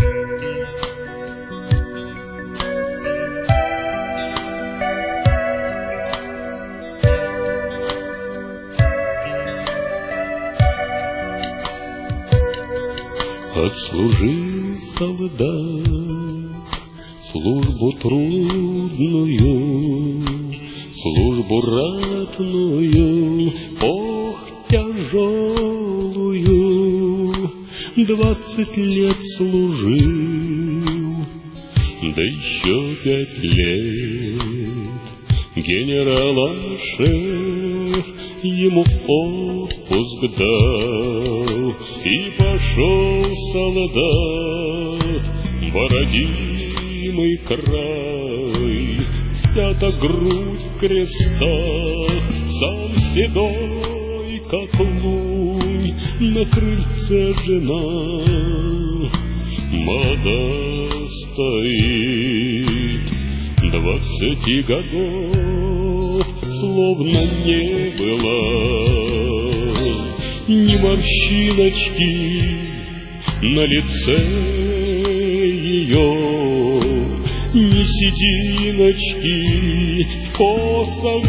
Отслужил солдат службу трудную, службу ратную, ох, тяжелую. 20 лет служил, да еще 5 лет. Генерал-шеф ему отпуск дал, и пошел солдат в родимый край. Вся-то грудь в крестах, сам седой, как лунь, на крыльце жена молода стоит. 20 годов словно не было, ни морщиночки на лице ее, ни сединочки в косах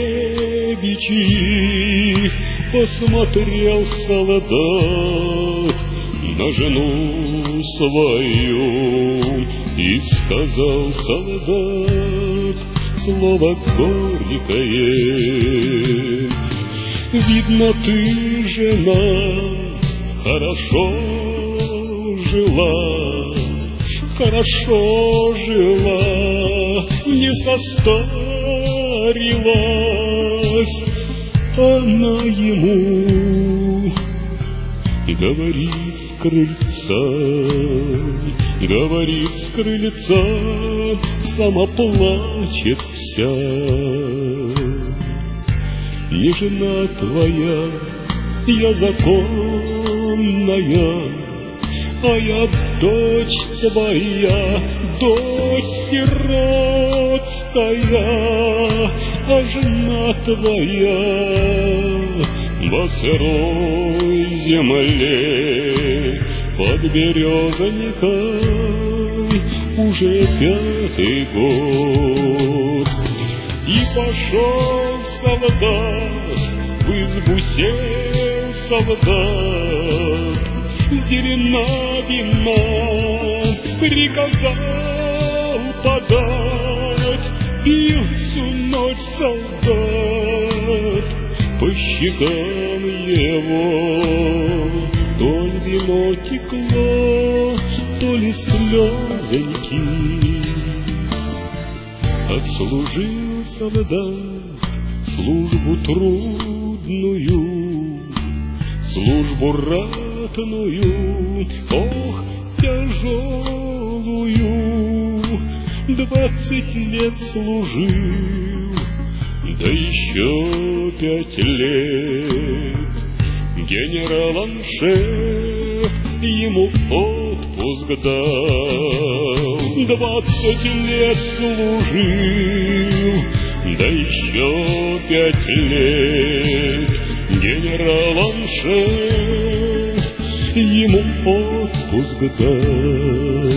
девичьих. Посмотрел солдат на жену свою и сказал солдат слово горькое: видно, ты, жена, хорошо жила, хорошо жила, не состарилась. Она ему говорит с крыльца, говорит с крыльца, сама плачет вся. Не жена твоя, я законная, а я дочь твоя, дочь сиротская, а жена твоя во сырой земле под березонькой уже 5-й год. И пошел солдат, в избу сел солдат, зелена вина приказал подать. Пил всю ночь солдат, по щекам его то ли вино текло, то ли слезоньки. Отслужил солдат службу трудную, службу ратную, ох, тяжелую. 20 лет служил, да еще 5 лет. Генерал-шеф ему отпуск дал. 20 лет служил, да еще 5 лет. Генерал-шеф ему отпуск дал.